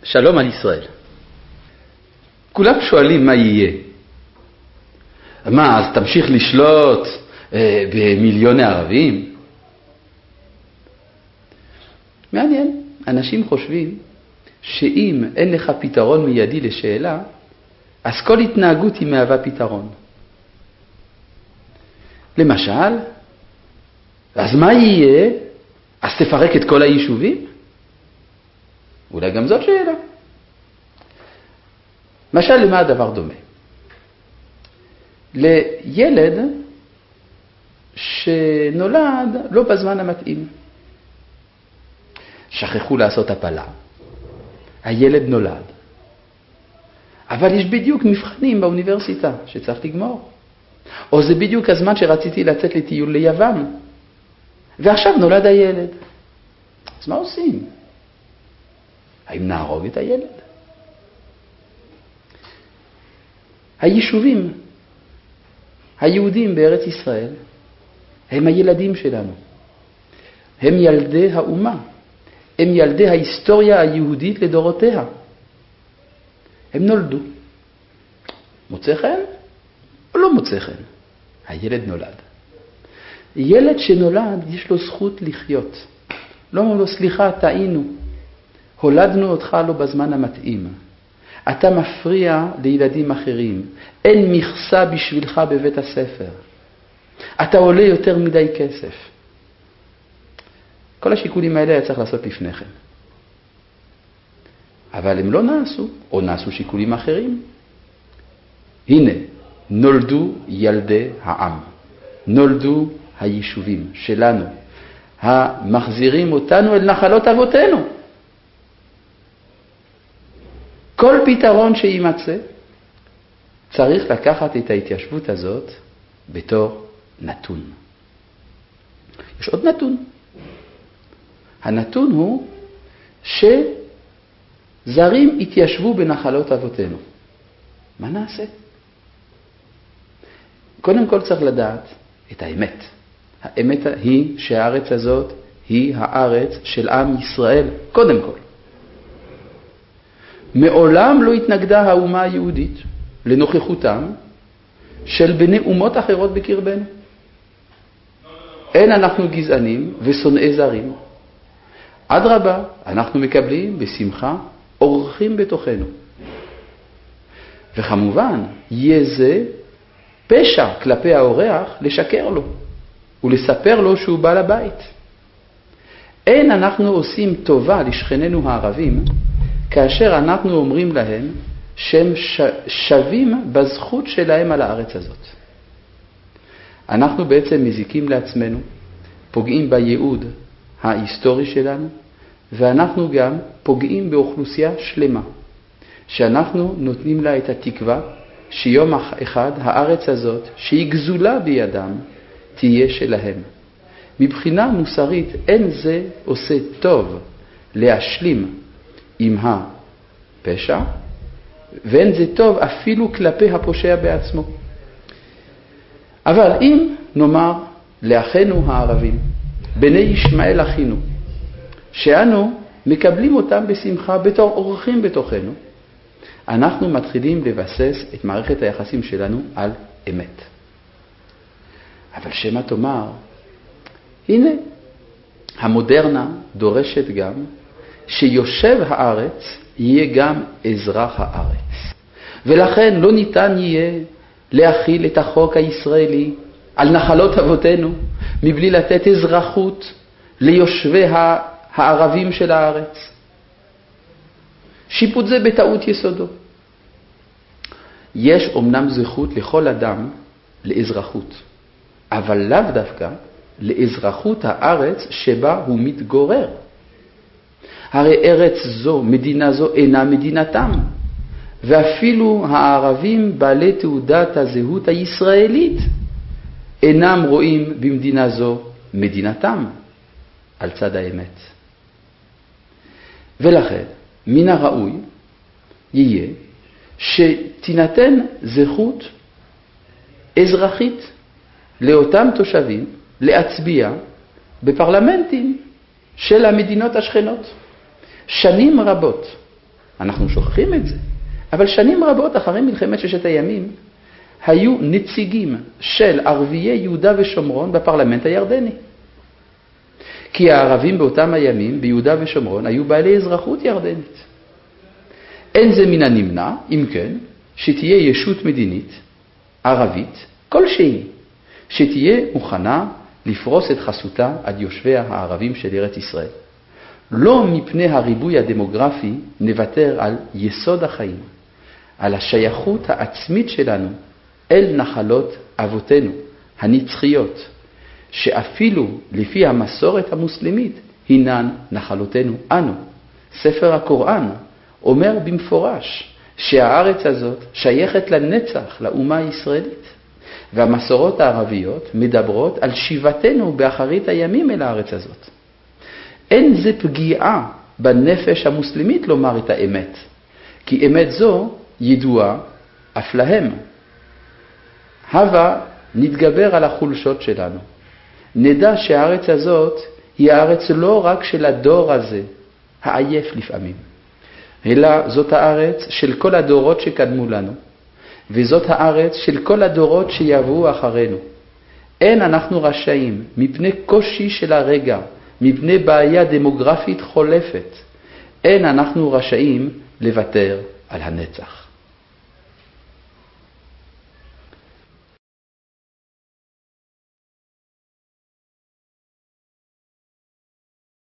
שלום על ישראל. כולם שואלים מה יהיה. מה, אז תמשיך לשלוט במיליוני ערבים? מעניין, אנשים חושבים שאם אין לך פתרון מיידי לשאלה, אז כל התנהגות היא מהווה פתרון. למשל, אז מה יהיה? אז תפרק את כל היישובים? אולי גם זאת שאלה. משל למה הדבר דומה? לילד שנולד לא בזמן המתאים. שכחו לעשות הפלה. הילד נולד. אבל יש בדיוק מבחנים באוניברסיטה שצריך לגמור. או זה בדיוק הזמן שרציתי לצאת לטיול ליוון. ועכשיו נולד הילד. אז מה עושים? האם נהרוג את הילד? היישובים היהודים בארץ ישראל הם הילדים שלנו. הם ילדי האומה. הם ילדי ההיסטוריה היהודית לדורותיה. הם נולדו. מוצא חן או לא מוצא חן? הילד נולד. ילד שנולד יש לו זכות לחיות. לא אומר לו, סליחה, טעינו. הולדנו אותך לא בזמן המתאים. אתה מפריע לילדים אחרים. אין מכסה בשבילך בבית הספר. אתה עולה יותר מדי כסף. כל השיקולים האלה היה צריך לעשות לפני כן. אבל הם לא נעשו, או נעשו שיקולים אחרים. הנה, נולדו ילדי העם. נולדו היישובים שלנו, המחזירים אותנו אל נחלות אבותינו. כל פתרון שימצא, צריך לקחת את ההתיישבות הזאת בתור נתון. יש עוד נתון. הנתון הוא שזרים התיישבו בנחלות אבותינו. מה נעשה? קודם כל צריך לדעת את האמת. האמת היא שהארץ הזאת היא הארץ של עם ישראל, קודם כל. מעולם לא התנגדה האומה היהודית לנוכחותם של בני אומות אחרות בקרבנו. אין אנחנו גזענים ושונאי זרים. אדרבה, אנחנו מקבלים בשמחה אורחים בתוכנו. וכמובן, יהיה זה פשע כלפי האורח לשקר לו ולספר לו שהוא בא לבית. אין אנחנו עושים טובה לשכנינו הערבים כאשר אנחנו אומרים להם שהם שווים בזכות שלהם על הארץ הזאת. אנחנו בעצם מזיקים לעצמנו, פוגעים בייעוד ההיסטורי שלנו, ואנחנו גם פוגעים באוכלוסייה שלמה, שאנחנו נותנים לה את התקווה שיום אחד הארץ הזאת, שהיא גזולה בידם, תהיה שלהם. מבחינה מוסרית אין זה עושה טוב להשלים עם הפשע, ואין זה טוב אפילו כלפי הפושע בעצמו. אבל אם נאמר לאחינו הערבים, בני ישמעאל אחינו, שאנו מקבלים אותם בשמחה בתור אורחים בתוכנו, אנחנו מתחילים לבסס את מערכת היחסים שלנו על אמת. אבל שמה תאמר, הנה, המודרנה דורשת גם שיושב הארץ יהיה גם אזרח הארץ. ולכן לא ניתן יהיה להכיל את החוק הישראלי על נחלות אבותינו מבלי לתת אזרחות ליושבי הערבים של הארץ. שיפוט זה בטעות יסודו. יש אומנם זכות לכל אדם לאזרחות, אבל לאו דווקא לאזרחות הארץ שבה הוא מתגורר. הרי ארץ זו, מדינה זו אינה מדינתם, ואפילו הערבים בעלי תעודת הזהות הישראלית אינם רואים במדינה זו מדינתם על צד האמת. ולכן מן הראוי יהיה שתינתן זכות אזרחית לאותם תושבים להצביע בפרלמנטים של המדינות השכנות. שנים רבות אנחנו שוכחים את זה. אבל שנים רבות אחרי מלחמת ששת הימים, היו נציגים של ערביי יהודה ושומרון בפרלמנט הירדני. כי הערבים באותם הימים ביהודה ושומרון היו בעלי אזרחות ירדנית. אין זה מן הנמנע, אם כן, שתהיה ישות מדינית, ערבית, כלשהי, שתהיה מוכנה לפרוס את חסותה עד יושביה הערבים של ארץ ישראל. לא מפני הריבוי הדמוגרפי נוותר על יסוד החיים, על השייכות העצמית שלנו אל נחלות אבותינו, הנצחיות, שאפילו לפי המסורת המוסלמית הינן נחלותינו אנו. ספר הקוראן אומר במפורש שהארץ הזאת שייכת לנצח לאומה הישראלית, והמסורות הערביות מדברות על שיבתנו באחרית הימים אל הארץ הזאת. אין זה פגיעה בנפש המוסלמית לומר את האמת, כי אמת זו ידועה אף להם. הווה נתגבר על החולשות שלנו. נדע שהארץ הזאת היא הארץ לא רק של הדור הזה, העייף לפעמים, אלא זאת הארץ של כל הדורות שקדמו לנו, וזאת הארץ של כל הדורות שיבואו אחרינו. אין אנחנו רשאים, מפני קושי של הרגע, מפני בעיה דמוגרפית חולפת, אין אנחנו רשאים לוותר על הנצח.